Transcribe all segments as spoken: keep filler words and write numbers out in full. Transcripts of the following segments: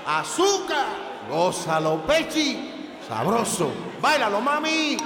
azúcar. Gózalo, Pechi. Sabroso. Báilalo, mami.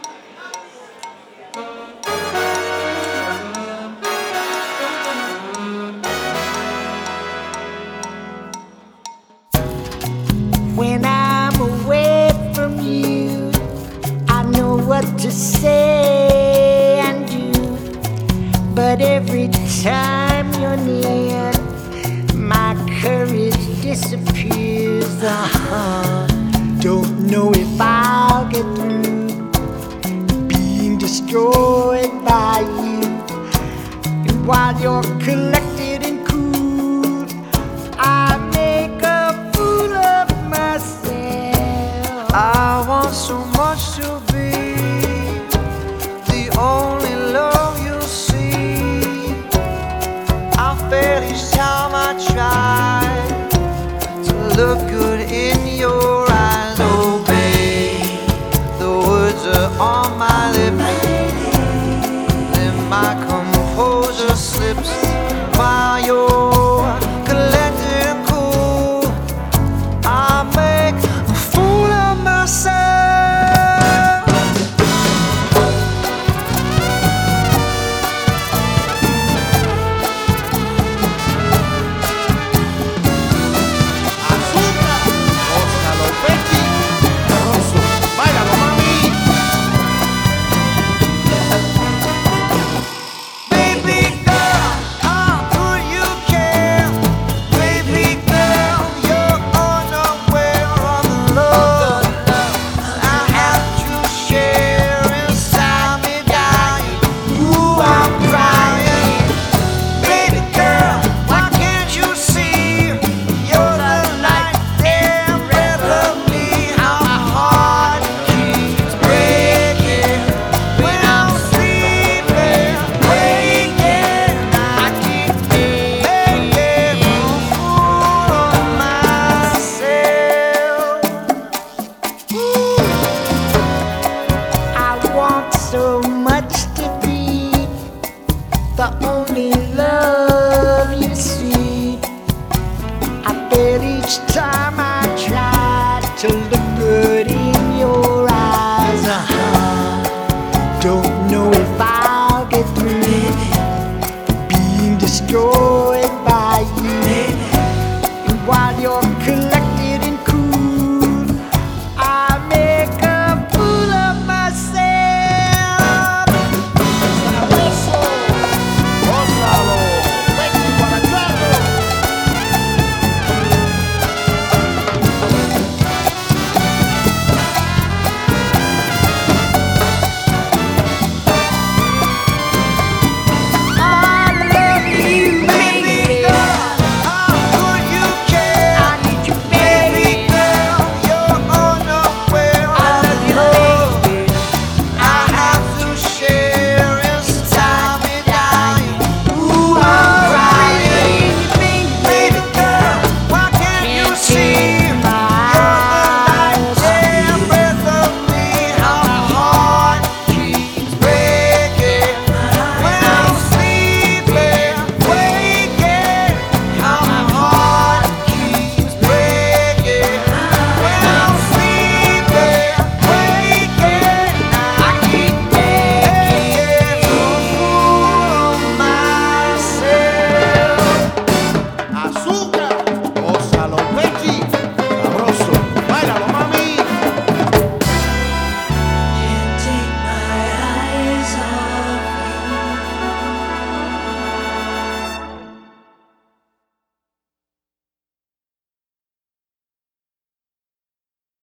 When I'm away from you, I know what to say and do. But every time you're near, my courage disappears. Uh-huh. Don't know if I'll get through being destroyed by you. And while you're collected and cool, I make a fool of myself. I want so much to be the only love you see. I fail each time I try to look good in your eyes. Oh babe, the words are on my lips, then my composure slips while you're collected and cool. I make a fool of myself. Azúcar. Gózalo, Pechi. Sabroso. Báilalo, mami. Baby girl, how could you care? Baby girl, you're unaware of the love I have to share inside me, dying. Ooh, I'm crying. Baby girl, why can't you see? You're the light and breath of me. How my heart keeps breaking when I'm sleeping, waking. I keep making a fool of myself. I want so much to be the only love you see. I fail each time